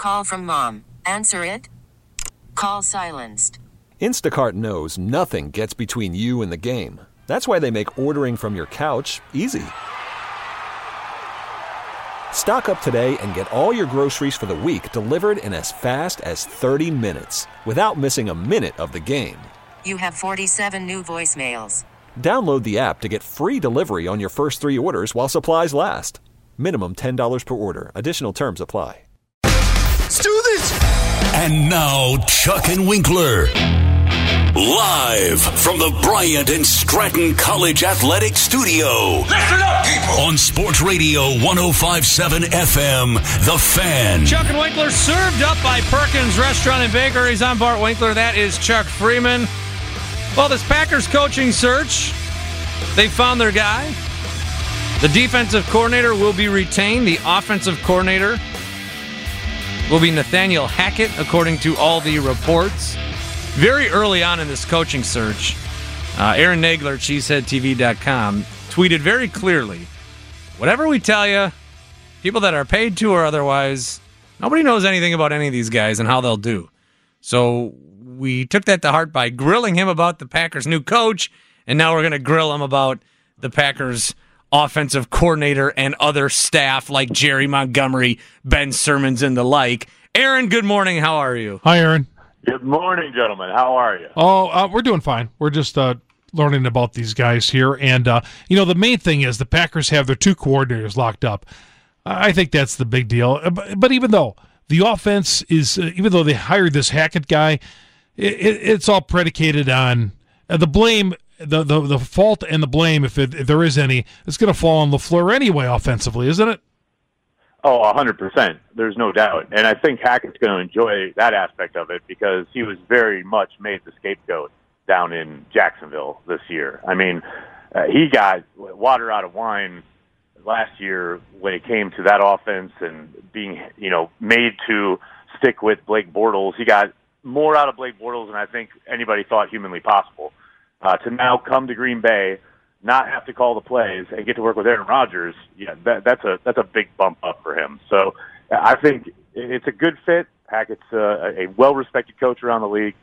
Call from mom. Answer it. Call silenced. Instacart knows nothing gets between you and the game. That's why they make ordering from your couch easy. Stock up today and get all your groceries for the week delivered in as fast as 30 minutes without missing a minute of the game. You have 47 new voicemails. Download the app to get free delivery on your first 3 orders while supplies last. Minimum $10 per order. Additional terms apply. Let's do this! And now, Chuck and Winkler. Live from the Bryant and Stratton College Athletic Studio. Listen up, people! On Sports Radio 105.7 FM, The Fan. Chuck and Winkler served up by Perkins Restaurant and Bakeries. I'm Bart Winkler. That is Chuck Freeman. Well, this Packers coaching search, they found their guy. The defensive coordinator will be retained. The offensive coordinator will be Nathaniel Hackett, according to all the reports. Very early on in this coaching search, Aaron Nagler, CheeseheadTV.com, tweeted very clearly, whatever we tell you, people that are paid to or otherwise, nobody knows anything about any of these guys and how they'll do. So we took that to heart by grilling him about the Packers' new coach, and now we're going to grill him about the Packers' offensive coordinator and other staff like Jerry Montgomery, Ben Simmons, and the like. Aaron, good morning. How are you? Hi, Aaron. Good morning, gentlemen. How are you? Oh, we're doing fine. We're just learning about these guys here. And, the main thing is the Packers have their 2 coordinators locked up. I think that's the big deal. But even though the offense is, even though they hired this Hackett guy, it's all predicated on the blame, the fault and the blame, if there is any, it's going to fall on LaFleur anyway offensively, isn't it? Oh, 100%. There's no doubt. And I think Hackett's going to enjoy that aspect of it because he was very much made the scapegoat down in Jacksonville this year. I mean, he got water out of wine last year when it came to that offense and being, made to stick with Blake Bortles. He got more out of Blake Bortles than I think anybody thought humanly possible. To now come to Green Bay, not have to call the plays and get to work with Aaron Rodgers, that's a big bump up for him. So I think it's a good fit. Hackett's a well-respected coach around the league,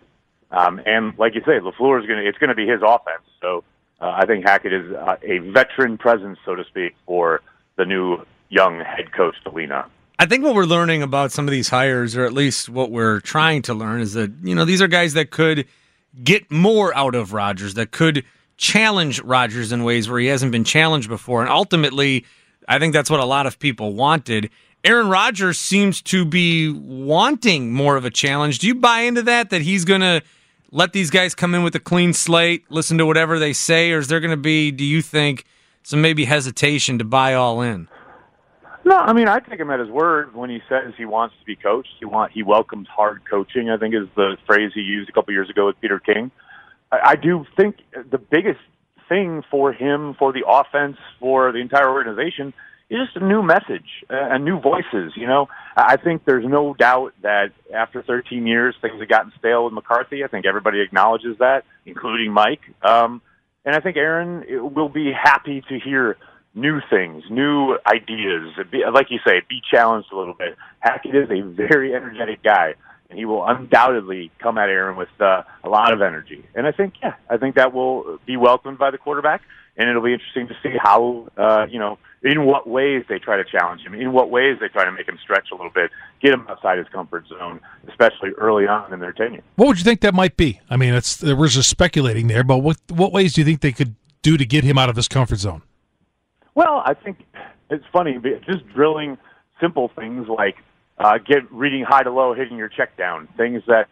and like you say, LaFleur it's going to be his offense. So I think Hackett is a veteran presence, so to speak, for the new young head coach Delina. I think what we're learning about some of these hires, or at least what we're trying to learn, is that these are guys that could get more out of Rodgers, that could challenge Rodgers in ways where he hasn't been challenged before. And ultimately, I think that's what a lot of people wanted. Aaron Rodgers seems to be wanting more of a challenge. Do you buy into that he's going to let these guys come in with a clean slate, listen to whatever they say, or is there going to be, do you think, some maybe hesitation to buy all in? No, I mean, I take him at his word when he says he wants to be coached. He welcomes hard coaching, I think is the phrase he used a couple years ago with Peter King. I do think the biggest thing for him, for the offense, for the entire organization, is just a new message, and new voices. I think there's no doubt that after 13 years, things have gotten stale with McCarthy. I think everybody acknowledges that, including Mike. And I think Aaron will be happy to hear new things, new ideas. Like you say, be challenged a little bit. Hackett is a very energetic guy, and he will undoubtedly come at Aaron with a lot of energy. And I think that will be welcomed by the quarterback, and it'll be interesting to see how, in what ways they try to challenge him, in what ways they try to make him stretch a little bit, get him outside his comfort zone, especially early on in their tenure. What would you think that might be? I mean, we're just speculating there, but what ways do you think they could do to get him out of his comfort zone? Well, I think it's funny, just drilling simple things like reading high to low, hitting your check down, things that,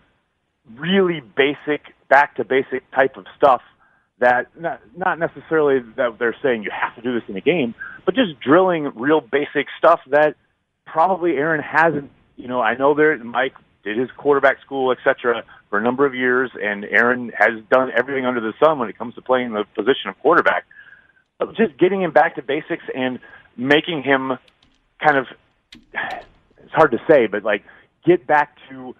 really basic, back to basic type of stuff that not necessarily that they're saying you have to do this in a game, but just drilling real basic stuff that probably Aaron hasn't. I know Mike did his quarterback school, etc., for a number of years, and Aaron has done everything under the sun when it comes to playing the position of quarterback. But just getting him back to basics and making him kind of, it's hard to say, but get back to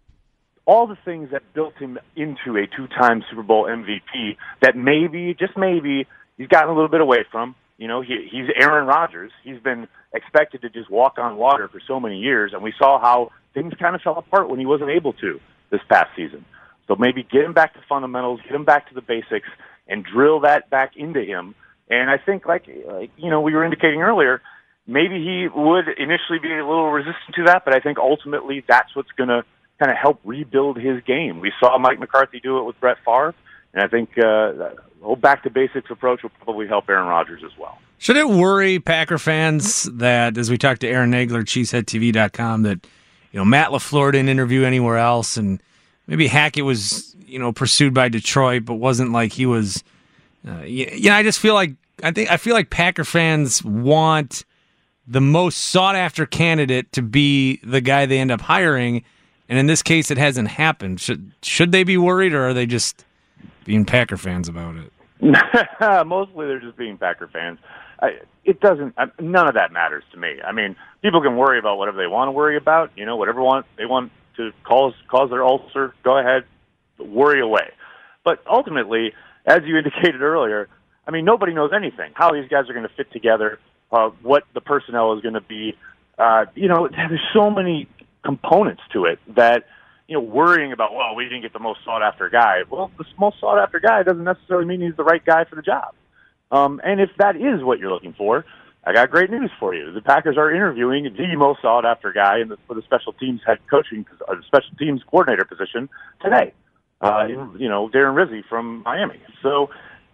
all the things that built him into a 2-time Super Bowl MVP that maybe, just maybe, he's gotten a little bit away from. You know, he's Aaron Rodgers. He's been expected to just walk on water for so many years, and we saw how things kind of fell apart when he wasn't able to this past season. So maybe get him back to fundamentals, get him back to the basics, and drill that back into him. And I think, like you know, we were indicating earlier, maybe he would initially be a little resistant to that, but I think ultimately that's what's going to kind of help rebuild his game. We saw Mike McCarthy do it with Brett Favre, and I think the whole back-to-basics approach will probably help Aaron Rodgers as well. Should it worry Packer fans that, as we talked to Aaron Nagler, CheeseheadTV.com, that Matt LaFleur didn't interview anywhere else, and maybe Hackett was pursued by Detroit, but wasn't like he was. I just feel like I feel like Packer fans want the most sought after candidate to be the guy they end up hiring, and in this case, it hasn't happened. Should they be worried, or are they just being Packer fans about it? Mostly, they're just being Packer fans. It doesn't. None of that matters to me. I mean, people can worry about whatever they want to worry about. Whatever they want to cause their ulcer. Go ahead, worry away. But ultimately, as you indicated earlier, I mean, nobody knows anything. How these guys are going to fit together, what the personnel is going to be. There's so many components to it that, worrying about, well, we didn't get the most sought-after guy. Well, the most sought-after guy doesn't necessarily mean he's the right guy for the job. And if that is what you're looking for, I got great news for you. The Packers are interviewing the most sought-after guy for the special teams head coaching, or the special teams coordinator position today. Darren Rizzi from Miami. So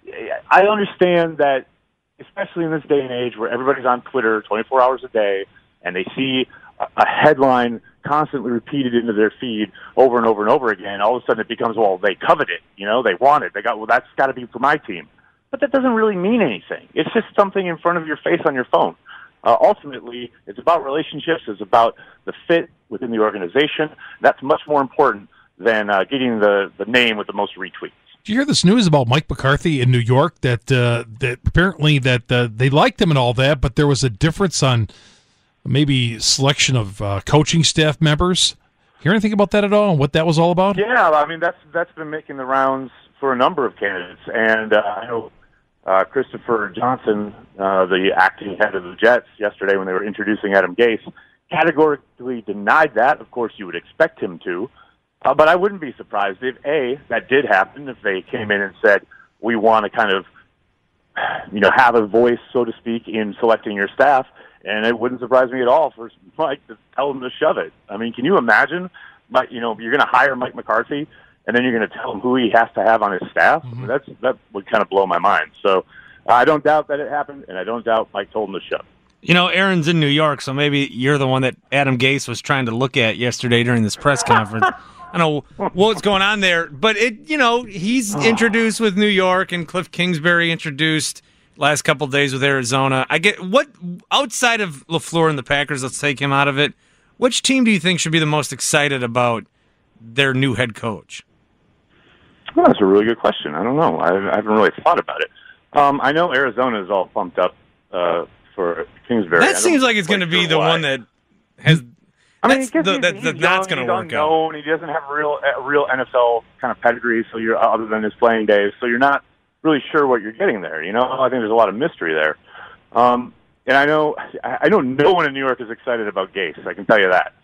I understand that, especially in this day and age where everybody's on Twitter 24 hours a day and they see a headline constantly repeated into their feed over and over and over again, all of a sudden it becomes, well, they covet it, they want it, that's got to be for my team. But that doesn't really mean anything. It's just something in front of your face on your phone. Ultimately, it's about relationships. It's about the fit within the organization. That's much more important than getting the name with the most retweets. Did you hear this news about Mike McCarthy in New York? That apparently that they liked him and all that, but there was a difference on maybe selection of coaching staff members. Hear anything about that at all? And what that was all about? Yeah, I mean that's been making the rounds for a number of candidates, and I know Christopher Johnson, the acting head of the Jets, yesterday when they were introducing Adam Gase, categorically denied that. Of course, you would expect him to. But I wouldn't be surprised if, that did happen, if they came in and said, we want to kind of, have a voice, so to speak, in selecting your staff. And it wouldn't surprise me at all for Mike to tell them to shove it. I mean, can you imagine, you're going to hire Mike McCarthy, and then you're going to tell him who he has to have on his staff? Mm-hmm. That would kind of blow my mind. So I don't doubt that it happened, and I don't doubt Mike told him to shove it. Aaron's in New York, so maybe you're the one that Adam Gase was trying to look at yesterday during this press conference. I don't know what's going on there, but he's introduced with New York, and Cliff Kingsbury introduced last couple of days with Arizona. I get what outside of LaFleur and the Packers, let's take him out of it. Which team do you think should be the most excited about their new head coach? Well, that's a really good question. I don't know. I haven't really thought about it. I know Arizona is all pumped up for Kingsbury. That seems like it's going to be the one that has. I mean, that's not going to work out. He doesn't have a real NFL kind of pedigree, so you're other than his playing days, so you're not really sure what you're getting there. I think there's a lot of mystery there. And I know no one in New York is excited about Gase. I can tell you that.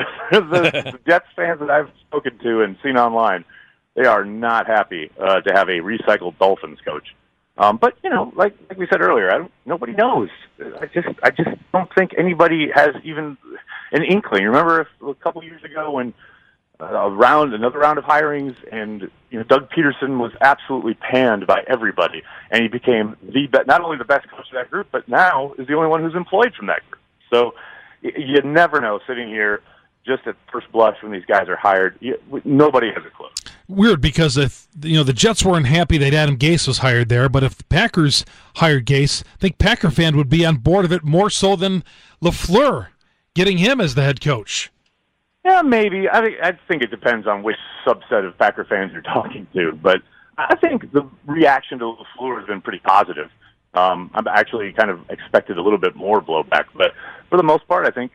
the Jets fans that I've spoken to and seen online, they are not happy to have a recycled Dolphins coach. But like we said earlier, nobody knows. I just don't think anybody has even an inkling. Remember a couple years ago when another round of hirings, and Doug Peterson was absolutely panned by everybody, and he became not only the best coach of that group, but now is the only one who's employed from that group. So you never know. Sitting here, just at first blush when these guys are hired, nobody has a clue. Weird, because if the Jets weren't happy that Adam Gase was hired there, but if the Packers hired Gase, I think Packer fan would be on board of it more so than LaFleur getting him as the head coach. Yeah, maybe. I think it depends on which subset of Packer fans you're talking to, but I think the reaction to LaFleur has been pretty positive. I've actually kind of expected a little bit more blowback, but for the most part, I think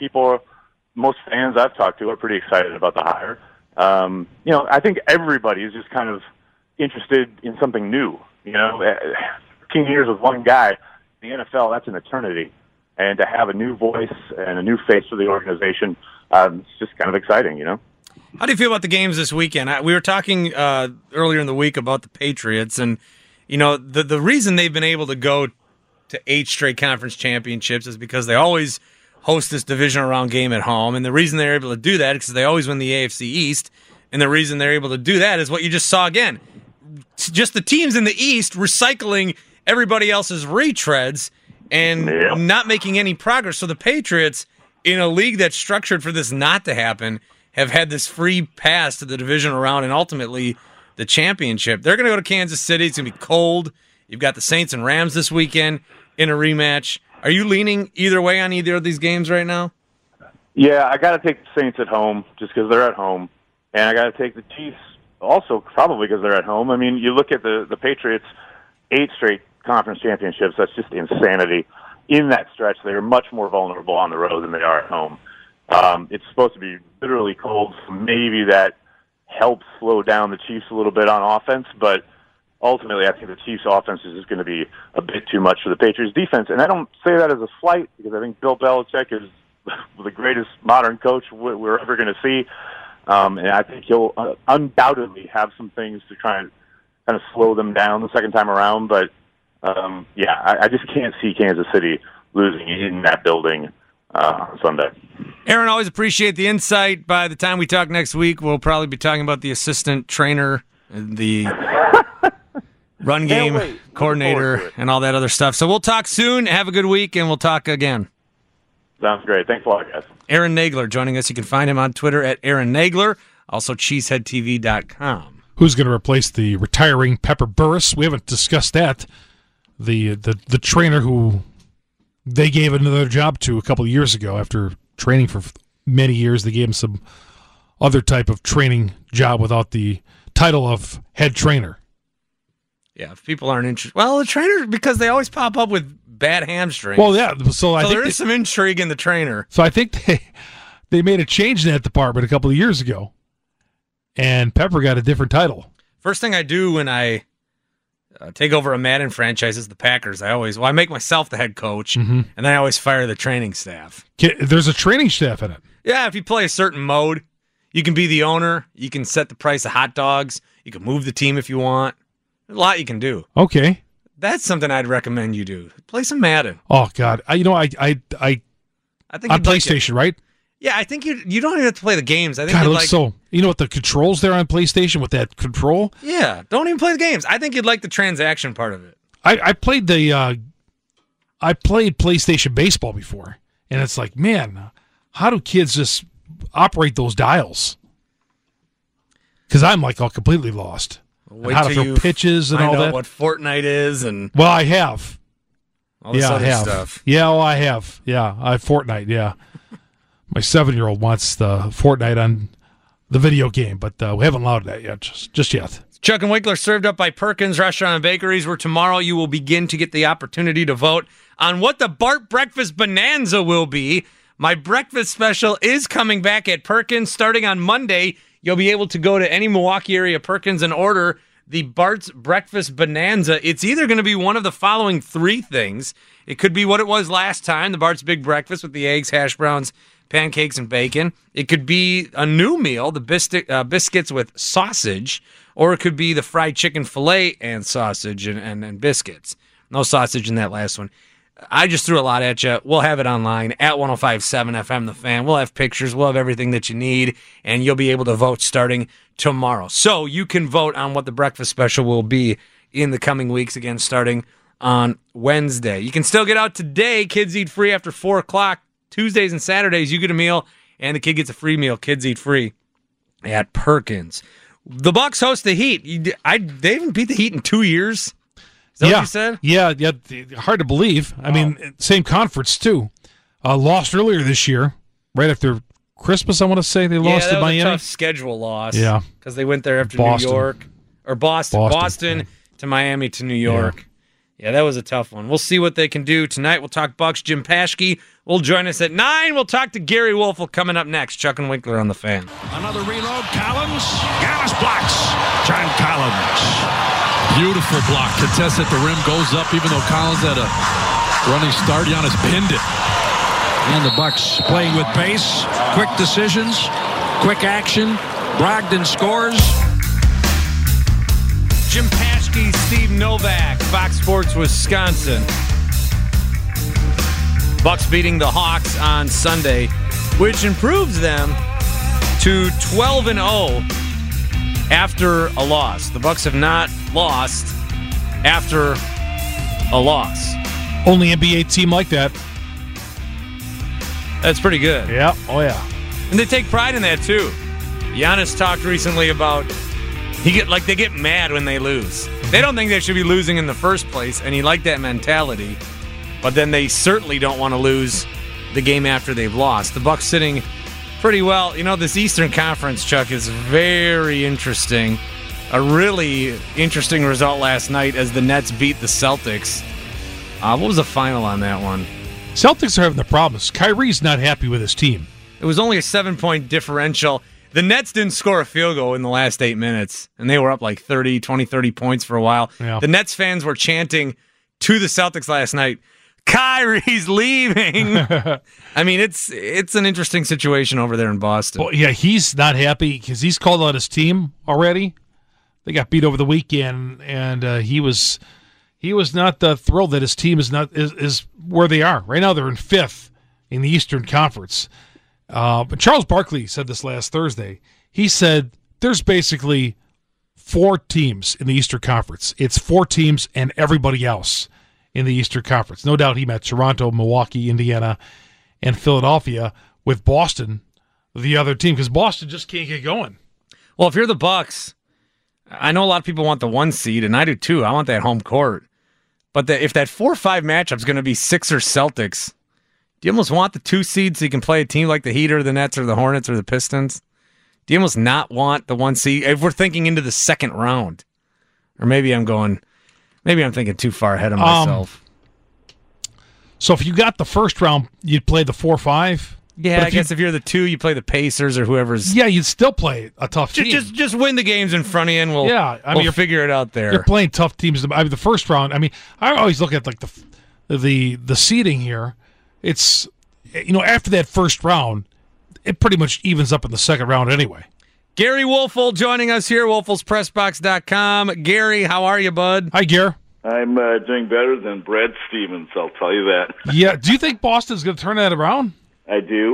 most fans I've talked to are pretty excited about the hire. I think everybody is just kind of interested in something new. 15 years with one guy, the NFL, that's an eternity. And to have a new voice and a new face for the organization, it's just kind of exciting, you know? How do you feel about the games this weekend? We were talking earlier in the week about the Patriots, and you know the reason they've been able to go to 8 straight conference championships is because they always host this divisional round game at home, and the reason they're able to do that is because they always win the AFC East, and the reason they're able to do that is what you just saw again. It's just the teams in the East recycling everybody else's retreads and not making any progress. So the Patriots, in a league that's structured for this not to happen, have had this free pass to the divisional round and ultimately the championship. They're going to go to Kansas City. It's going to be cold. You've got the Saints and Rams this weekend in a rematch. Are you leaning either way on either of these games right now? Yeah, I got to take the Saints at home just because they're at home. And I got to take the Chiefs also probably because they're at home. I mean, you look at the Patriots, 8 straight conference championships. That's just insanity. In that stretch, they are much more vulnerable on the road than they are at home. It's supposed to be literally cold, so maybe that helps slow down the Chiefs a little bit on offense, but ultimately I think the Chiefs' offense is just going to be a bit too much for the Patriots' defense. And I don't say that as a slight, because I think Bill Belichick is the greatest modern coach we're ever going to see, and I think he'll undoubtedly have some things to try and kind of slow them down the second time around, but I just can't see Kansas City losing in that building on Sunday. Aaron, always appreciate the insight. By the time we talk next week, we'll probably be talking about the assistant trainer, the run game coordinator, and all that other stuff. So we'll talk soon. Have a good week, and we'll talk again. Sounds great. Thanks a lot, guys. Aaron Nagler joining us. You can find him on Twitter at Aaron Nagler, also cheeseheadtv.com. Who's going to replace the retiring Pepper Burris? We haven't discussed that. The trainer who they gave another job to a couple of years ago after training for many years. They gave him some other type of training job without the title of head trainer. Yeah, if people aren't interested. Well, the trainer, because they always pop up with bad hamstrings. Well, yeah. So I think there is some intrigue in the trainer. So I think they made a change in that department a couple of years ago, and Pepper got a different title. First thing I do when I take over a Madden franchise is the Packers. I make myself the head coach, and then I always fire the training staff. There's a training staff in it. Yeah, if you play a certain mode, you can be the owner. You can set the price of hot dogs. You can move the team if you want. There's a lot you can do. Okay. That's something I'd recommend you do. Play some Madden. Oh God, I think on PlayStation, right? Yeah, I think you don't even have to play the games. I think God, it looks so. You know what the controls there on PlayStation with that control? Yeah, don't even play the games. I think you'd like the transaction part of it. I played PlayStation Baseball before, and it's like, man, how do kids just operate those dials? Because I'm like all completely lost. Wait how to throw pitches and all that. What Fortnite is and I have. All this other stuff. Yeah, I have. Yeah, I have Fortnite. Yeah. My 7-year-old wants the Fortnite on the video game, but we haven't allowed that yet, just yet. Chuck and Winkler served up by Perkins Restaurant and Bakeries, where tomorrow you will begin to get the opportunity to vote on what the Bart Breakfast Bonanza will be. My breakfast special is coming back at Perkins starting on Monday. You'll be able to go to any Milwaukee area Perkins and order the Bart's Breakfast Bonanza. It's either going to be one of the following 3 things. It could be what it was last time, the Bart's Big Breakfast with the eggs, hash browns, pancakes, and bacon. It could be a new meal, the biscuits with sausage, or it could be the fried chicken fillet and sausage and biscuits. No sausage in that last one. I just threw a lot at you. We'll have it online at 105.7 FM The Fan. We'll have pictures. We'll have everything that you need, and you'll be able to vote starting tomorrow. So you can vote on what the breakfast special will be in the coming weeks, again, starting on Wednesday. You can still get out today. Kids eat free after 4 o'clock. Tuesdays and Saturdays, you get a meal, and the kid gets a free meal. Kids eat free at Perkins. The Bucks host the Heat. They haven't beat the Heat in 2 years. Is that what you said? Yeah. Hard to believe. I mean, same conference, too. Lost earlier this year, right after Christmas, I want to say. They lost to Miami. Yeah, that was a tough schedule loss. Yeah. Because they went there after Boston. New York. Or Boston to Miami to New York. Yeah, that was a tough one. We'll see what they can do tonight. We'll talk Bucks. Jim Paschke will join us at 9. We'll talk to Gary Wolfel coming up next. Chuck and Winkler on The Fan. Another reload. Collins. Giannis blocks. John Collins. Beautiful block. Contest at the rim. Goes up even though Collins had a Running start, Giannis pinned it. And the Bucks playing with pace, quick decisions, quick action. Brogdon scores. Jim Paschke, Steve Novak, Fox Sports Wisconsin. Bucks beating the Hawks on Sunday, which improves them to 12-0 after a loss. The Bucks have not lost after a loss. Only NBA team like that. That's pretty good. Yeah. Oh, yeah. And they take pride in that, too. Giannis talked recently about they get mad when they lose. They don't think they should be losing in the first place, and he liked that mentality. But then they certainly don't want to lose the game after they've lost. The Bucks sitting pretty well. You know, this Eastern Conference, Chuck, is very interesting. A really interesting result last night as the Nets beat the Celtics. What was the final on that one? Celtics are having the problems. Kyrie's not happy with his team. It was only a 7-point differential. The Nets didn't score a field goal in the last 8 minutes, and they were up like 30 points for a while. Yeah. The Nets fans were chanting to the Celtics last night, Kyrie's leaving. I mean, it's an interesting situation over there in Boston. Well, yeah, he's not happy because he's called out his team already. They got beat over the weekend, and he was not thrilled that his team is where they are right now. They're in 5th in the Eastern Conference. But Charles Barkley said this last Thursday. He said there's basically 4 teams in the Eastern Conference. It's 4 teams and everybody else in the Eastern Conference. No doubt he met Toronto, Milwaukee, Indiana, and Philadelphia, with Boston, the other team, because Boston just can't get going. Well, if you're the Bucks, I know a lot of people want the 1 seed, and I do too. I want that home court. But if that 4-5 matchup is going to be Sixers Celtics, do you almost want the 2 seed so you can play a team like the Heat or the Nets or the Hornets or the Pistons? Do you almost not want the 1 seed? If we're thinking into the second round, or maybe I'm thinking too far ahead of myself. So if you got the first round, you'd play the 4-5. Yeah, I guess if you're the 2, you play the Pacers or whoever's. Yeah, you'd still play a tough team. Just win the games in front of you, and we'll figure it out there. You're playing tough teams. I mean, the first round. I mean, I always look at like the seeding here. It's, after that first round, it pretty much evens up in the second round anyway. Gary Woelfel joining us here, WoelfelsPressBox.com. Gary, how are you, bud? Hi, Gary. I'm doing better than Brad Stevens, I'll tell you that. Yeah, do you think Boston's going to turn that around? I do.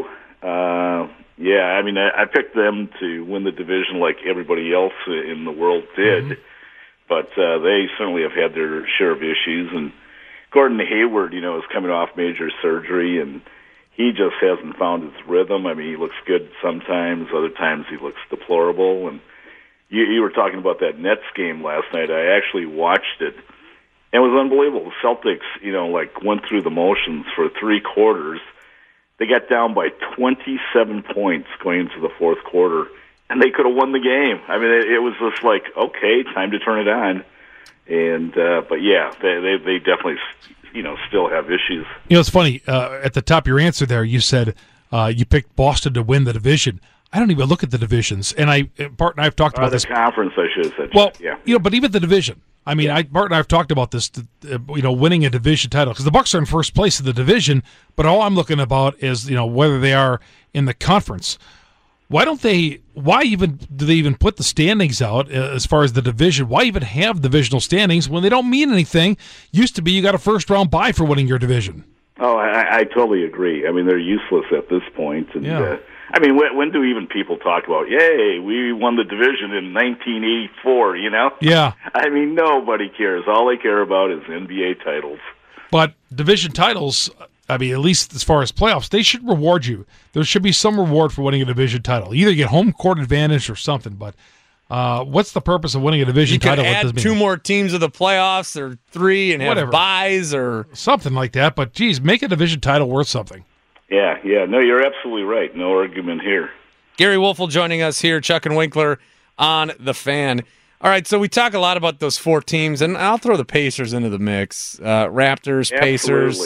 I mean, I picked them to win the division like everybody else in the world did, but they certainly have had their share of issues, and Gordon Hayward, is coming off major surgery, and he just hasn't found his rhythm. I mean, he looks good sometimes, other times he looks deplorable, and you were talking about that Nets game last night. I actually watched it. It was unbelievable. The Celtics, went through the motions for 3 quarters. They got down by 27 points going into the fourth quarter, and they could have won the game. I mean, it was just like, okay, time to turn it on. And but yeah, they definitely, still have issues. It's funny. At the top of your answer there, you said you picked Boston to win the division. I don't even look at the divisions, and Bart and I have talked about the this. Conference, I should have said. Well, yeah. But even the division. I mean, Bart and I have talked about this. Winning a division title, because the Bucks are in first place in the division, but all I'm looking about is whether they are in the conference. Why even do they even put the standings out as far as the division? Why even have divisional standings when they don't mean anything? Used to be you got a first round bye for winning your division. Oh, I totally agree. I mean, they're useless at this point. And, I mean, when do even people talk about, yay, we won the division in 1984, Yeah. I mean, nobody cares. All they care about is NBA titles. But division titles, I mean, at least as far as playoffs, they should reward you. There should be some reward for winning a division title. Either you get home court advantage or something, but what's the purpose of winning a division title? You could add 2 more teams of the playoffs or 3 and have buys or something like that, but geez, make a division title worth something. Yeah. No, you're absolutely right. No argument here. Gary Woelfel joining us here, Chuck and Winkler on The Fan. All right, so we talk a lot about those 4 teams, and I'll throw the Pacers into the mix. Raptors, Pacers,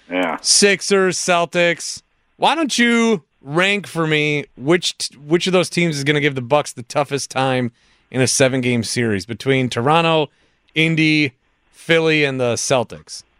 Sixers, Celtics. Why don't you rank for me which of those teams is going to give the Bucks the toughest time in a 7-game series between Toronto, Indy, Philly, and the Celtics?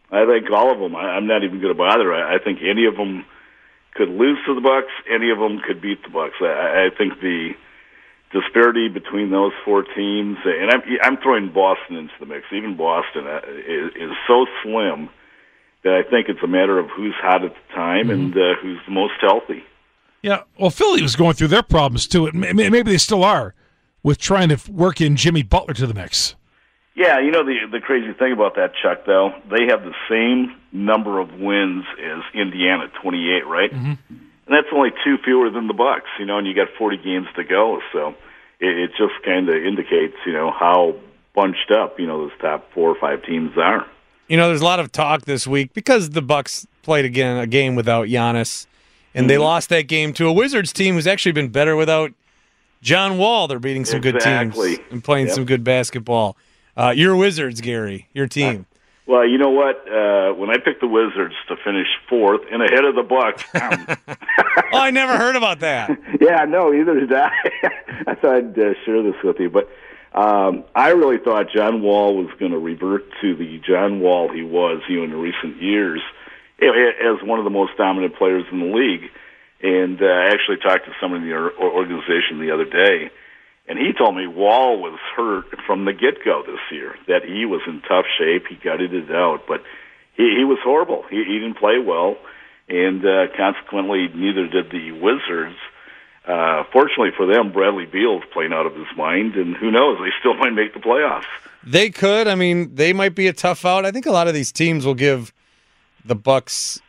I think all of them. I'm not even going to bother. I think any of them could lose to the Bucks. Any of them could beat the Bucks. I think the disparity between those four teams, and I'm throwing Boston into the mix. Even Boston is so slim that I think it's a matter of who's hot at the time and who's the most healthy. Yeah, well, Philly was going through their problems, too. Maybe they still are, with trying to work in Jimmy Butler to the mix. Yeah, the crazy thing about that, Chuck, though, they have the same number of wins as Indiana, 28, right? Mm-hmm. And that's only 2 fewer than the Bucks, and you got 40 games to go. So it just kind of indicates, how bunched up, those top 4 or 5 teams are. There's a lot of talk this week because the Bucks played again a game without Giannis, and they lost that game to a Wizards team who's actually been better without John Wall. They're beating some good teams and playing some good basketball. Your Wizards, Gary, your team. Well, you know what? When I picked the Wizards to finish 4th and ahead of the Bucks. Oh, I never heard about that. Yeah, no, either did I. I thought I'd share this with you. But I really thought John Wall was going to revert to the John Wall he was, in recent years, as one of the most dominant players in the league. And I actually talked to someone in the organization the other day, and he told me Wall was hurt from the get-go this year, that he was in tough shape. He gutted it out, but he was horrible. He didn't play well, and consequently, neither did the Wizards. Fortunately for them, Bradley Beal's playing out of his mind, and who knows, they still might make the playoffs. They could. I mean, they might be a tough out. I think a lot of these teams will give the Bucks,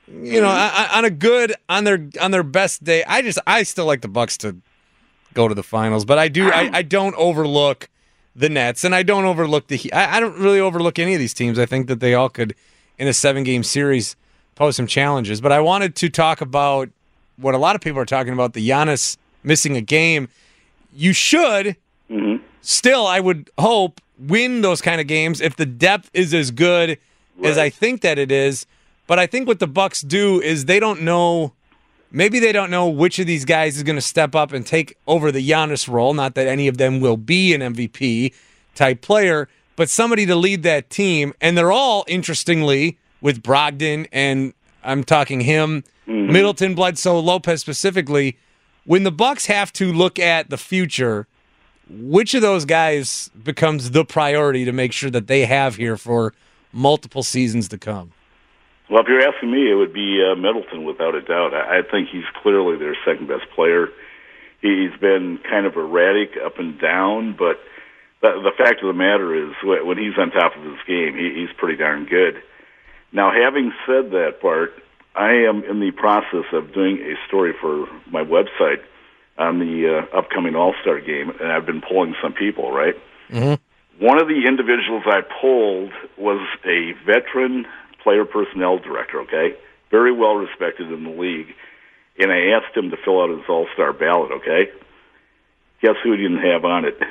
on their best day. I still like the Bucks to go to the finals, but I don't overlook the Nets, and I don't overlook I don't really overlook any of these teams. I think that they all could, in a 7-game series, pose some challenges. But I wanted to talk about what a lot of people are talking about, the Giannis missing a game. You should still, I would hope, win those kind of games if the depth is as good as I think that it is. But I think what the Bucks do is they don't know. Maybe they don't know which of these guys is going to step up and take over the Giannis role. Not that any of them will be an MVP-type player, but somebody to lead that team. And they're all, interestingly, with Brogdon, and I'm talking him, Middleton, Bledsoe, Lopez specifically. When the Bucks have to look at the future, which of those guys becomes the priority to make sure that they have here for multiple seasons to come? Well, if you're asking me, it would be Middleton, without a doubt. I think he's clearly their second-best player. He's been kind of erratic up and down, but the fact of the matter is when he's on top of his game, he's pretty darn good. Now, having said that, Bart, I am in the process of doing a story for my website on the upcoming All-Star game, and I've been polling some people, right? Mm-hmm. One of the individuals I polled was a veteran player personnel director, okay? Very well respected in the league. And I asked him to fill out his all-star ballot, okay? Guess who he didn't have on it?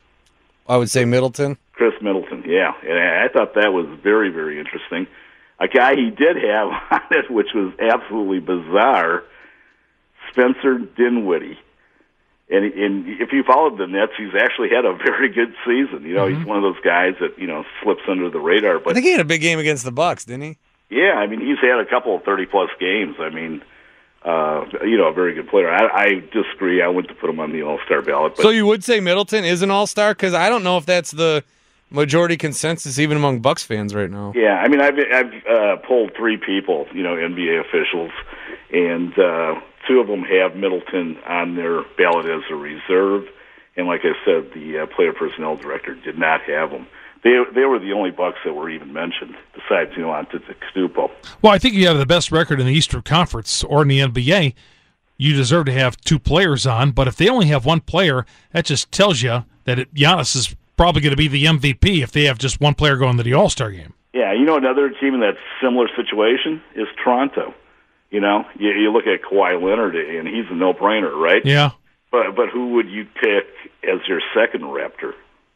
I would say Middleton. Chris Middleton, yeah. And I thought that was very, very interesting. A guy he did have on it, which was absolutely bizarre, Spencer Dinwiddie. And if you followed the Nets, he's actually had a very good season. He's one of those guys that, slips under the radar. But I think he had a big game against the Bucks, didn't he? Yeah, I mean, he's had a couple of 30-plus games. I mean, a very good player. I disagree. I went to put him on the All-Star ballot. But so you would say Middleton is an All-Star? Because I don't know if that's the majority consensus even among Bucks fans right now. Yeah, I mean, I've polled 3 people, NBA officials, and 2 of them have Middleton on their ballot as a reserve, and like I said, the player personnel director did not have them. They were the only Bucks that were even mentioned, besides Antetokounmpo. Well, I think you have the best record in the Eastern Conference or in the NBA. You deserve to have 2 players on, but if they only have 1 player, that just tells you that Giannis is probably going to be the MVP if they have just 1 player going to the All-Star game. Yeah, another team in that similar situation is Toronto. You look at Kawhi Leonard, and he's a no-brainer, right? Yeah. But who would you pick as your second Raptor?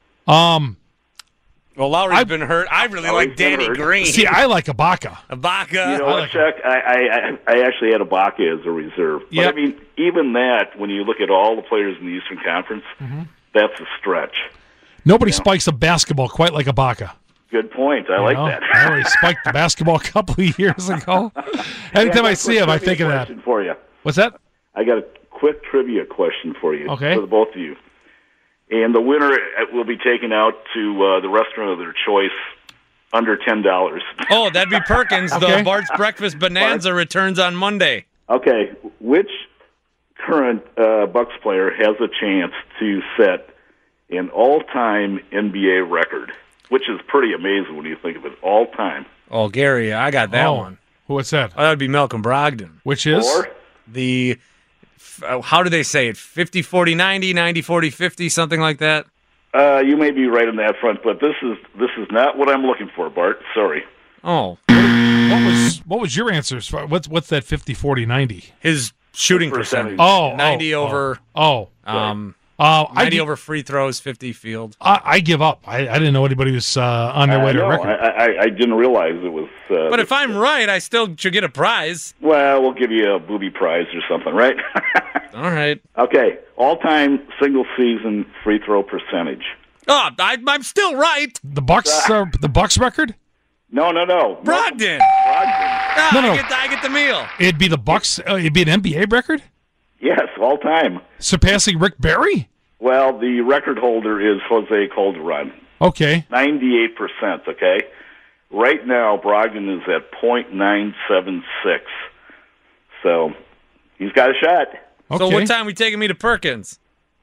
Well, Lowry's been hurt. I really like Danny Green. See, I like Ibaka. You know what, Chuck? I actually had Ibaka as a reserve. But, I mean, even that, when you look at all the players in the Eastern Conference, that's a stretch. Nobody spikes a basketball quite like Ibaka. Good point. I like that. I already spiked the basketball a couple of years ago. Anytime I see him, I think of that. For you. What's that? I got a quick trivia question for you. Okay. For the both of you. And the winner will be taken out to the restaurant of their choice under $10. Oh, that'd be Perkins. Okay. The Bart's Breakfast Bonanza returns on Monday. Okay. Which current Bucks player has a chance to set an all-time NBA record? Which is pretty amazing when you think of it. All-time. Oh, Gary, I got that one. What's that? Oh, that would be Malcolm Brogdon. Which is? Or? The, how do they say it? 50-40-90, 90-40-50, something like that? You may be right on that front, but this is not what I'm looking for, Bart. Sorry. Oh. What was your answer? What's that 50-40-90? His shooting percentage. 90 over 90 over free throws, 50 field. I give up. I didn't know anybody was on their way to a record. I didn't realize it was. But if I'm right, I still should get a prize. Well, we'll give you a booby prize or something, right? All right. Okay. All-time single-season free throw percentage. Oh, I'm still right. The Bucks record? No. Brogdon. No. I get the meal. It'd be the Bucks. It'd be an NBA record? Yes, all-time. Surpassing Rick Barry? Well, the record holder is Jose Calderon. Okay. 98%, okay? Right now, Brogdon is at .976. So, he's got a shot. Okay. So what time are we taking me to Perkins?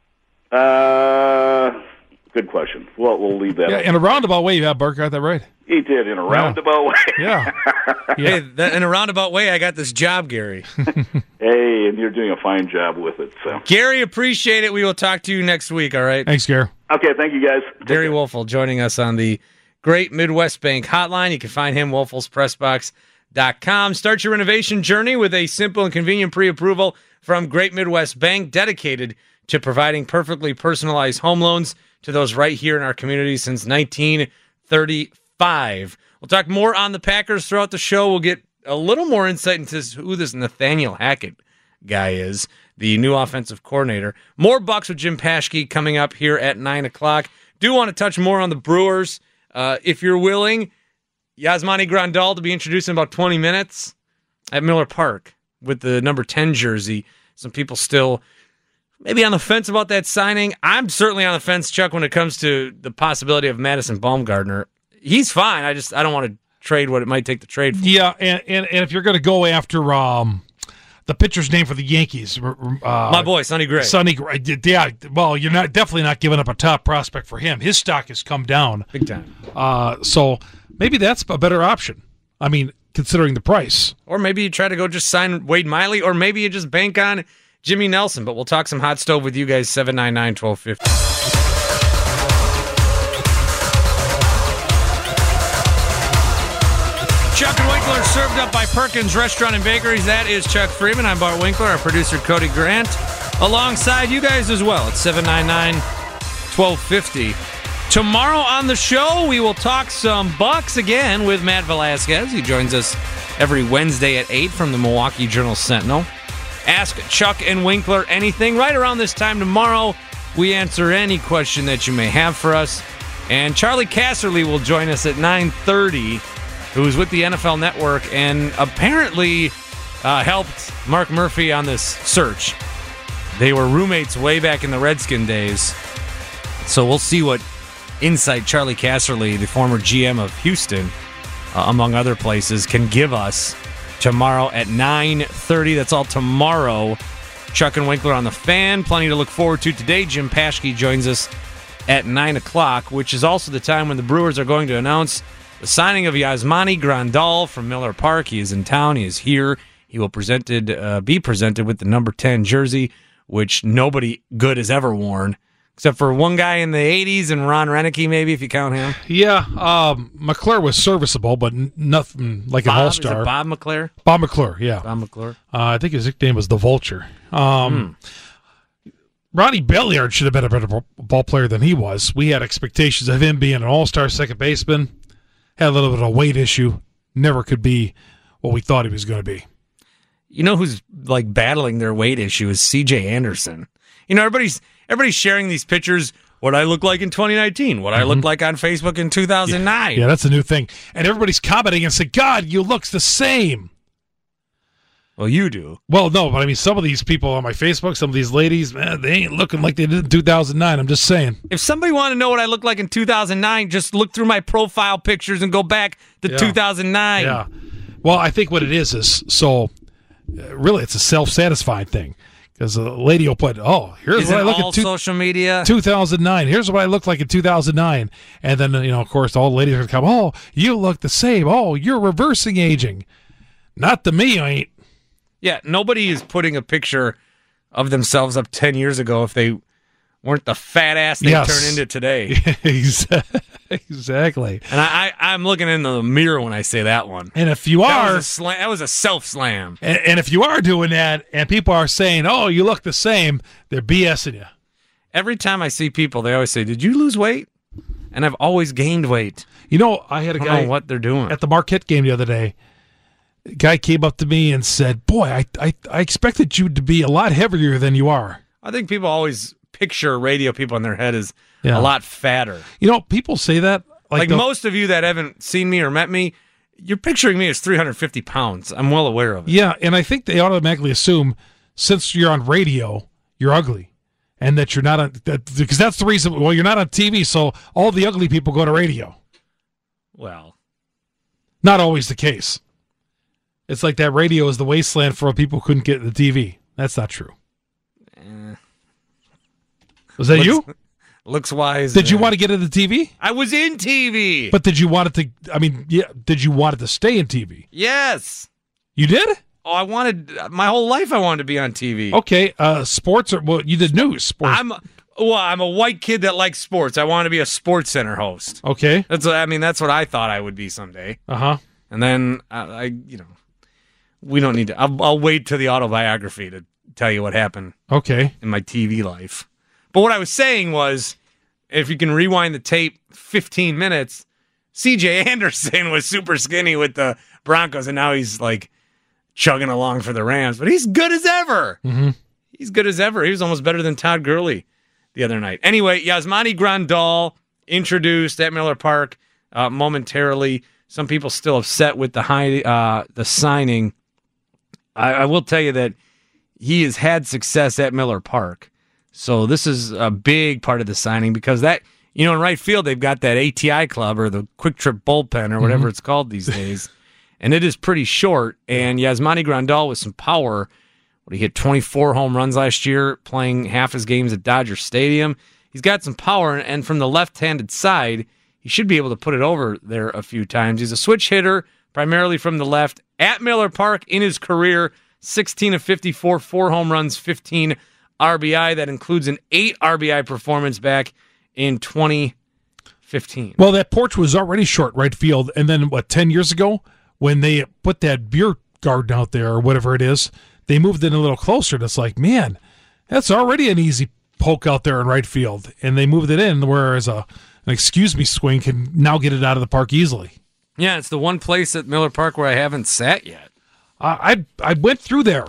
Good question. Well, we'll leave that. Yeah, in a roundabout way, Burke got that right. He did, in a roundabout way. Yeah. Hey, in a roundabout way, I got this job, Gary. Hey, and you're doing a fine job with it. So, Gary, appreciate it. We will talk to you next week, all right? Thanks, Gary. Okay, thank you, guys. Gary Woelfel joining us on the Great Midwest Bank hotline. You can find him, WoelfelsPressBox.com. Start your renovation journey with a simple and convenient pre-approval from Great Midwest Bank, dedicated to providing perfectly personalized home loans to those right here in our community since 1935. We'll talk more on the Packers throughout the show. We'll get a little more insight into who this Nathaniel Hackett guy is, the new offensive coordinator. More Bucks with Jim Paschke coming up here at 9 o'clock. Do want to touch more on the Brewers. If you're willing, Yasmani Grandal to be introduced in about 20 minutes at Miller Park with the number 10 jersey. Some people still maybe on the fence about that signing. I'm certainly on the fence, Chuck, when it comes to the possibility of Madison Baumgartner. He's fine. I don't want to trade what it might take to trade for. Yeah, and if you're going to go after the pitcher's name for the Yankees, my boy, Sonny Gray. Sonny Gray, yeah. Well, you're definitely not giving up a top prospect for him. His stock has come down big time. So maybe that's a better option. I mean, considering the price. Or maybe you try to go just sign Wade Miley, or maybe you just bank on Jimmy Nelson. But we'll talk some hot stove with you guys, 799-1250. Chuck and Winkler served up by Perkins Restaurant and Bakeries. That is Chuck Freeman. I'm Bart Winkler, our producer Cody Grant, alongside you guys as well at 799-1250. Tomorrow on the show, we will talk some Bucks again with Matt Velasquez. He joins us every Wednesday at 8 from the Milwaukee Journal-Sentinel. Ask Chuck and Winkler anything. Right around this time tomorrow, we answer any question that you may have for us. And Charlie Casserly will join us at 9:30, who's with the NFL Network and apparently helped Mark Murphy on this search. They were roommates way back in the Redskin days. So we'll see what insight Charlie Casserly, the former GM of Houston, among other places, can give us tomorrow at 9:30. That's all tomorrow. Chuck and Winkler on the Fan. Plenty to look forward to today. Jim Paschke joins us at 9 o'clock, which is also the time when the Brewers are going to announce the signing of Yasmani Grandal from Miller Park. He is in town. He is here. He will be presented with the number 10 jersey, which nobody good has ever worn, except for one guy in the 80s and Ron Renicky, maybe, if you count him. Yeah, McClure was serviceable, but nothing like an all-star. Is it Bob McClure? Bob McClure, yeah. Bob McClure. I think his nickname was the Vulture. Ronnie Belliard should have been a better ball player than he was. We had expectations of him being an all-star second baseman. Had a little bit of a weight issue. Never could be what we thought he was going to be. You know who's like battling their weight issue is C.J. Anderson. You know, everybody's sharing these pictures what I look like in 2019, what I looked like on Facebook in 2009. Yeah, that's a new thing. And everybody's commenting and saying, God, you look the same. Well, you do. Well, no, but I mean, some of these people on my Facebook, some of these ladies, man, they ain't looking like they did in 2009. I'm just saying. If somebody wanted to know what I looked like in 2009, just look through my profile pictures and go back to 2009. Yeah. Well, I think what it is really it's a self-satisfying thing. Because a lady will put, here's Is what I look all at social media? 2009. Here's what I look like in 2009. And then, of course, all the ladies are going to come, oh, you look the same. Oh, you're reversing aging. Not to me, I ain't. Yeah, nobody is putting a picture of themselves up 10 years ago if they weren't the fat ass they turn into today. Exactly. And I'm looking in the mirror when I say that one. And if you are... That was a self-slam. And if you are doing that and people are saying, oh, you look the same, they're BSing you. Every time I see people, they always say, did you lose weight? And I've always gained weight. I had a guy... I don't know what they're doing. At the Marquette game the other day, a guy came up to me and said, boy, I expected you to be a lot heavier than you are. I think people always picture radio people in their head as a lot fatter. People say that. Like most of you that haven't seen me or met me, you're picturing me as 350 pounds. I'm well aware of it. Yeah, and I think they automatically assume since you're on radio, you're ugly. And that you're not on... Because that's the reason... Well, you're not on TV, so all the ugly people go to radio. Well... Not always the case. It's like that radio is the wasteland for people who couldn't get the TV. That's not true. Was that you? Looks wise. Did you want to get into TV? I was in TV. But did you want it to... did you want it to stay in TV? Yes. You did? Oh, my whole life I wanted to be on TV. Okay, sports you did news. Sports. I'm a white kid that likes sports. I want to be a Sports Center host. Okay. That's what I thought I would be someday. Uh-huh. And then we don't need to. I'll wait till the autobiography to tell you what happened. Okay. In my TV life. But what I was saying was, if you can rewind the tape 15 minutes, C.J. Anderson was super skinny with the Broncos, and now he's like chugging along for the Rams. But he's good as ever. Mm-hmm. He's good as ever. He was almost better than Todd Gurley the other night. Anyway, Yasmani Grandal introduced at Miller Park momentarily. Some people still upset with the signing. I will tell you that he has had success at Miller Park. So this is a big part of the signing because that, in right field, they've got that ATI club or the Quick Trip bullpen or whatever it's called these days. And it is pretty short. And Yasmani Grandal with some power. He hit 24 home runs last year, playing half his games at Dodger Stadium. He's got some power, and from the left-handed side, he should be able to put it over there a few times. He's a switch hitter, primarily from the left. At Miller Park in his career, 16 of 54, 4 home runs, 15 RBI. That includes an 8 RBI performance back in 2015. Well, that porch was already short right field, and then, 10 years ago, when they put that beer garden out there or whatever it is, they moved it a little closer, and it's like, man, that's already an easy poke out there in right field. And they moved it in, whereas an excuse me swing can now get it out of the park easily. Yeah, it's the one place at Miller Park where I haven't sat yet. I went through there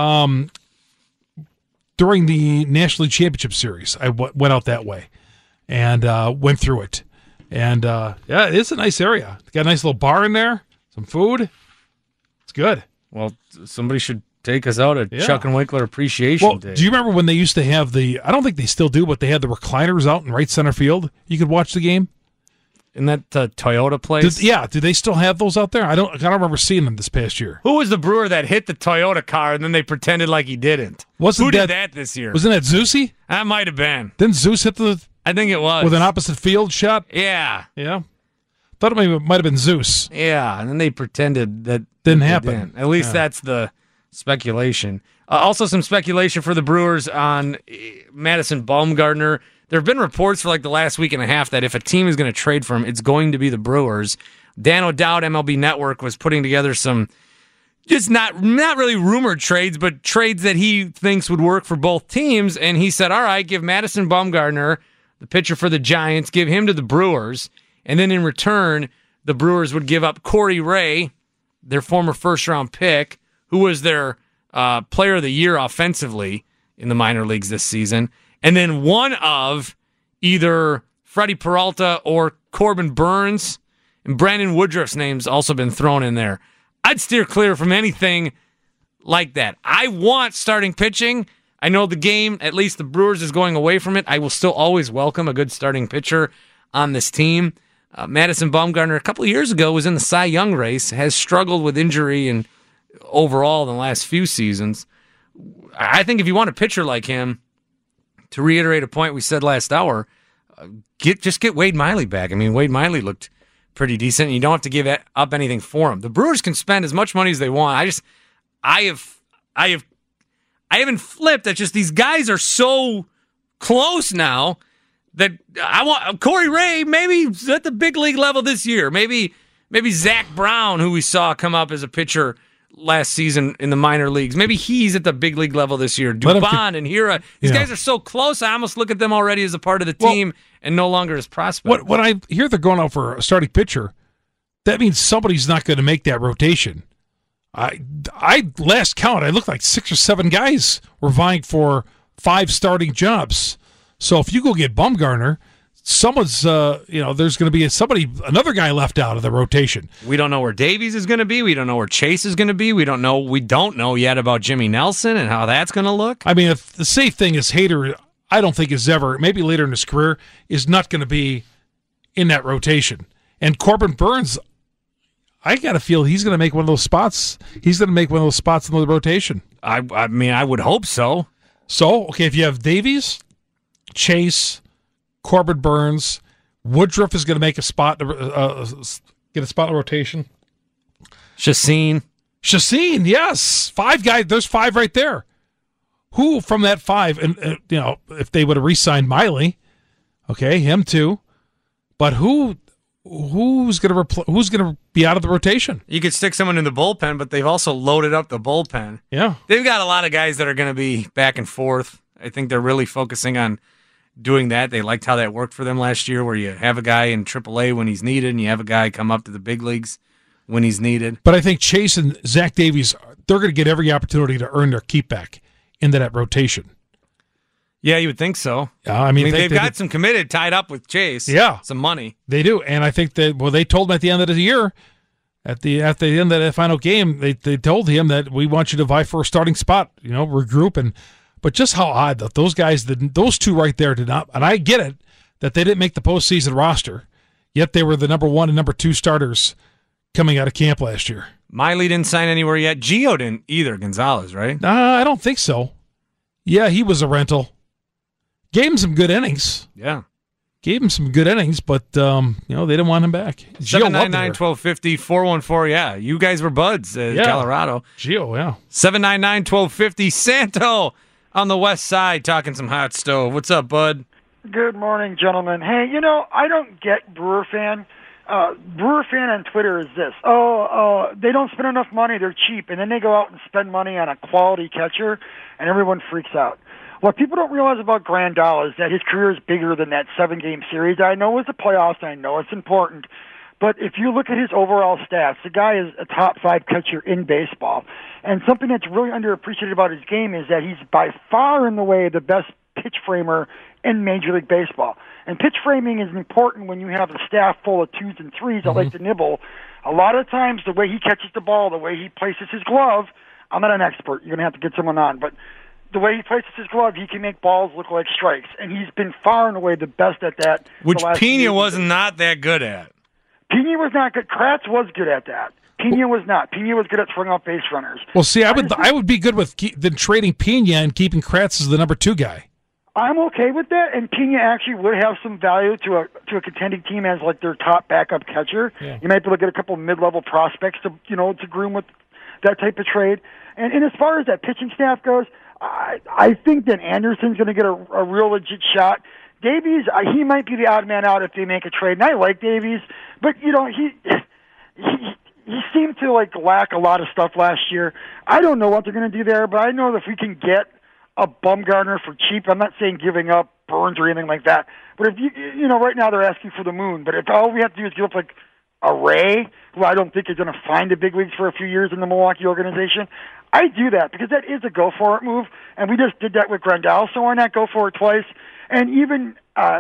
during the National League Championship Series. I went out that way and went through it. And, it's a nice area. Got a nice little bar in there, some food. It's good. Well, somebody should take us out at Chuck and Winkler Appreciation Day. Do you remember when they used to have I don't think they still do, but they had the recliners out in right center field? You could watch the game. In that Toyota place? Do they still have those out there? I don't remember seeing them this past year. Who was the Brewer that hit the Toyota car and then they pretended like he didn't? Who did that this year? Wasn't that Zeusy? That might have been. Didn't Zeus hit I think it was. With an opposite field shot? Yeah. Yeah. Thought it might have been Zeus. Yeah, and then they pretended that didn't happen. At least that's the speculation. Also some speculation for the Brewers on Madison Bumgarner. There have been reports for the last week and a half that if a team is going to trade for him, it's going to be the Brewers. Dan O'Dowd, MLB Network, was putting together some just not really rumored trades, but trades that he thinks would work for both teams. And he said, all right, give Madison Bumgarner, the pitcher for the Giants, give him to the Brewers. And then in return, the Brewers would give up Corey Ray, their former first-round pick, who was their player of the year offensively in the minor leagues this season. And then one of either Freddie Peralta or Corbin Burns, and Brandon Woodruff's name's also been thrown in there. I'd steer clear from anything like that. I want starting pitching. I know the game, at least the Brewers, is going away from it. I will still always welcome a good starting pitcher on this team. Madison Bumgarner, a couple of years ago, was in the Cy Young race, has struggled with injury and overall in the last few seasons. I think if you want a pitcher like him, to reiterate a point we said last hour, just get Wade Miley back. I mean, Wade Miley looked pretty decent, and you don't have to give up anything for him. The Brewers can spend as much money as they want. I haven't flipped. That just these guys are so close now that I want Corey Ray maybe at the big league level this year. Maybe Zach Brown, who we saw come up as a pitcher last season in the minor leagues. Maybe he's at the big league level this year. Dubon and Hira. These guys are so close. I almost look at them already as a part of the team and no longer as prospects. When I hear they're going out for a starting pitcher, that means somebody's not going to make that rotation. I last count, I looked like 6 or 7 guys were vying for 5 starting jobs. So if you go get Bumgarner, someone's, there's going to be another guy left out of the rotation. We don't know where Davies is going to be. We don't know where Chase is going to be. We don't know yet about Jimmy Nelson and how that's going to look. I mean, if the safe thing is Hader, I don't think is ever, maybe later in his career, is not going to be in that rotation. And Corbin Burns, I got to feel he's going to make one of those spots. He's going to make one of those spots in the rotation. I mean, I would hope so. So, okay, if you have Davies, Chase, Corbin Burns, Woodruff is going to make a spot, get a spot in the rotation. Chacin, yes, 5 guys. There's 5 right there. Who from that 5? And if they would have re-signed Miley, okay, him too. But who's going to be out of the rotation? You could stick someone in the bullpen, but they've also loaded up the bullpen. Yeah, they've got a lot of guys that are going to be back and forth. I think they're really focusing on doing that. They liked how that worked for them last year, where you have a guy in AAA when he's needed, and you have a guy come up to the big leagues when he's needed. But I think Chase and Zach Davies, they're going to get every opportunity to earn their keep back into that rotation. Yeah, you would think so. I mean they've got some committed tied up with Chase. Yeah, some money. They do, and I think that they told him at the end of the year, at the end of the final game, they told him that we want you to vie for a starting spot. Regroup But just how odd that those guys, those 2 right there did not, and I get it, that they didn't make the postseason roster, yet they were the number 1 and number 2 starters coming out of camp last year. Miley didn't sign anywhere yet. Gio didn't either, Gonzalez, right? I don't think so. Yeah, he was a rental. Gave him some good innings. Yeah. Gave him some good innings, but, they didn't want him back. 799-1250, 414, yeah. You guys were buds at Colorado. Gio, yeah. 799-1250, Santo on the west side talking some hot stove. What's up, bud? Good morning, gentlemen. Hey, I don't get Brewer fan. Brewer fan on Twitter is this. They don't spend enough money. They're cheap. And then they go out and spend money on a quality catcher, and everyone freaks out. What people don't realize about Grandal is that his career is bigger than that 7-game series. I know it's the playoffs. I know it's important. But if you look at his overall stats, the guy is a top 5 catcher in baseball. And something that's really underappreciated about his game is that he's by far and away the best pitch framer in Major League Baseball. And pitch framing is important when you have a staff full of 2s and 3s that like to nibble. A lot of times, the way he catches the ball, the way he places his glove, I'm not an expert. You're going to have to get someone on. But the way he places his glove, he can make balls look like strikes. And he's been far and away the best at that. Which Pena was not that good at. Pena was not good. Kratz was good at that. Pena was not. Pena was good at throwing out base runners. Well, see, I would be good with trading Pena and keeping Kratz as the number 2 guy. I'm okay with that, and Pena actually would have some value to a contending team as like their top backup catcher. Yeah. You might be able to get a couple of mid-level prospects to groom with that type of trade. And as far as that pitching staff goes, I think that Anderson's going to get a real legit shot. Davies, he might be the odd man out if they make a trade, and I like Davies, but he seemed to lack a lot of stuff last year. I don't know what they're going to do there, but I know that if we can get a Bumgarner for cheap, I'm not saying giving up Burns or anything like that, but if right now they're asking for the moon, but if all we have to do is give up a Ray, who I don't think is going to find the big leagues for a few years in the Milwaukee organization, I do that because that is a go-for-it move, and we just did that with Grandal, so why not go for it twice? And even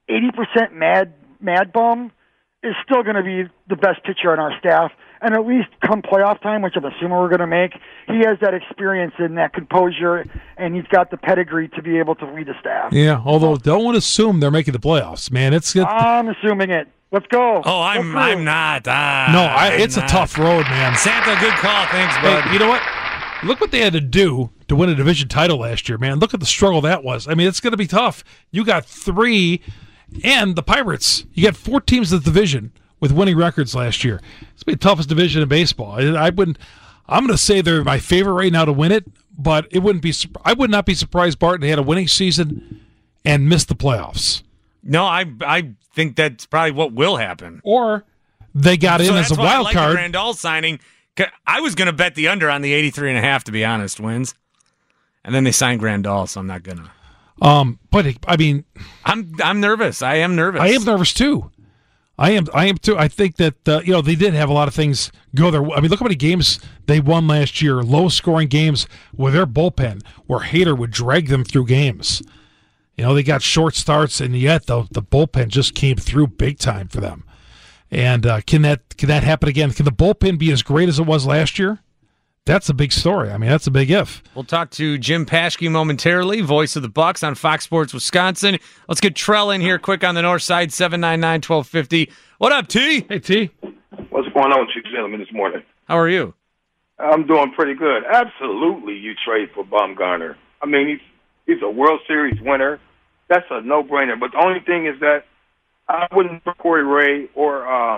80% mad bum is still going to be the best pitcher on our staff. And at least come playoff time, which I'm assuming we're going to make, he has that experience and that composure, and he's got the pedigree to be able to lead the staff. Yeah, although don't assume they're making the playoffs, man. I'm assuming it. Let's go. Oh, I'm not. It's a tough road, man. Santa, good call. Thanks, bud. Hey, you know what? Look what they had to do to win a division title last year, man. Look at the struggle that was. I mean, it's going to be tough. You got 3, and the Pirates. You got 4 teams in the division with winning records last year. It's the toughest division in baseball. I'm going to say they're my favorite right now to win it, but I would not be surprised, Bart, they had a winning season and missed the playoffs. No, I think that's probably what will happen. Or they got in as a wild card. The Grandal signing. I was going to bet the under on the 83.5, to be honest, wins. And then they signed Grandal, so I'm not going to. But I mean, I'm nervous. I am nervous. I am nervous too. I am too. I think that they did have a lot of things go their way. I mean, look how many games they won last year, low-scoring games with their bullpen, where Hader would drag them through games. They got short starts, and yet the bullpen just came through big time for them. And can that happen again? Can the bullpen be as great as it was last year? That's a big story. I mean, that's a big if. We'll talk to Jim Paschke momentarily, voice of the Bucks on Fox Sports Wisconsin. Let's get Trell in here quick on the north side, 799-1250. What up, T? Hey, T. What's going on with you gentlemen this morning? How are you? I'm doing pretty good. Absolutely, you trade for Bumgarner. I mean, he's a World Series winner. That's a no-brainer. But the only thing is that I wouldn't for Corey Ray or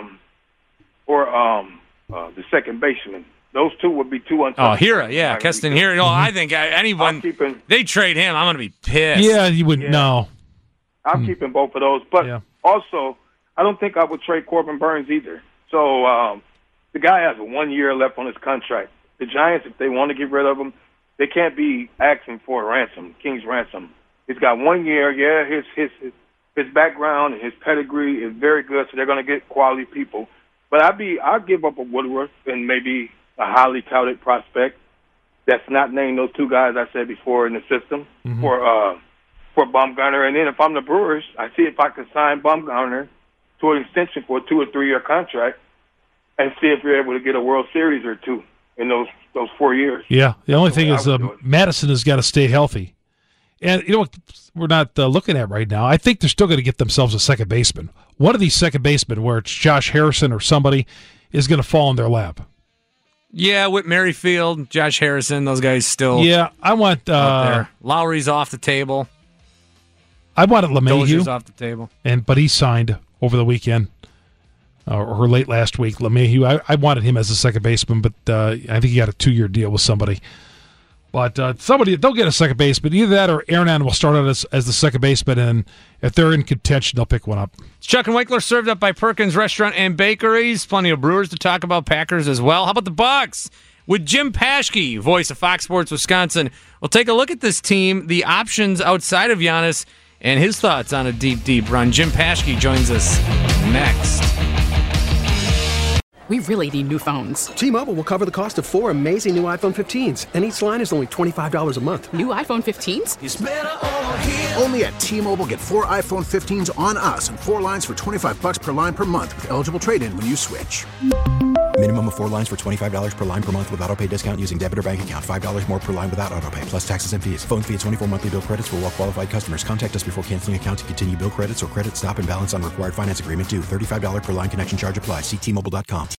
the second baseman. Those two would be too untouchable. Oh, Hira, yeah, Keston Hira. No, I think anyone, they trade him, I'm going to be pissed. Yeah, you wouldn't know. I'm keeping both of those. But also, I don't think I would trade Corbin Burns either. So the guy has 1 year left on his contract. The Giants, if they want to get rid of him, they can't be asking for a ransom, King's ransom. He's got 1 year. Yeah, his background and his pedigree is very good, so they're going to get quality people. But I'd give up a Woodruff and maybe a highly touted prospect that's not named those two guys I said before in the system for Bumgarner. And then if I'm the Brewers, I see if I can sign Bumgarner to an extension for a 2 or 3 year contract and see if you're able to get a World Series or two in those 4 years. Yeah, the only thing is Madison has got to stay healthy. And you know what we're not looking at right now? I think they're still going to get themselves a second baseman. One of these second basemen, where it's Josh Harrison or somebody, is going to fall in their lap. Yeah, Whit Merrifield, Josh Harrison, those guys still. Yeah, I want out there. Lowry's off the table. I wanted LeMahieu. Dozier's off the table. But he signed over the weekend or late last week. LeMahieu, I wanted him as a second baseman, but I think he got a 2-year deal with somebody. But somebody, they'll get a second baseman. Either that or Aaron will start out as the second baseman, and if they're in contention, they'll pick one up. It's Chuck and Winkler, served up by Perkins Restaurant and Bakeries. Plenty of Brewers to talk about, Packers as well. How about the Bucks? With Jim Paschke, voice of Fox Sports Wisconsin. We'll take a look at this team, the options outside of Giannis, and his thoughts on a deep, deep run. Jim Paschke joins us next. We really need new phones. T-Mobile will cover the cost of 4 amazing new iPhone 15s, and each line is only $25 a month. New iPhone 15s? It's better over here. Only at T-Mobile, get 4 iPhone 15s on us and 4 lines for $25 per line per month with eligible trade-in when you switch. Minimum of 4 lines for $25 per line per month with autopay discount using debit or bank account. $5 more per line without autopay, plus taxes and fees. Phone fee at 24 monthly bill credits for well-qualified customers. Contact us before canceling account to continue bill credits or credit stop and balance on required finance agreement due. $35 per line connection charge applies. See T-Mobile.com.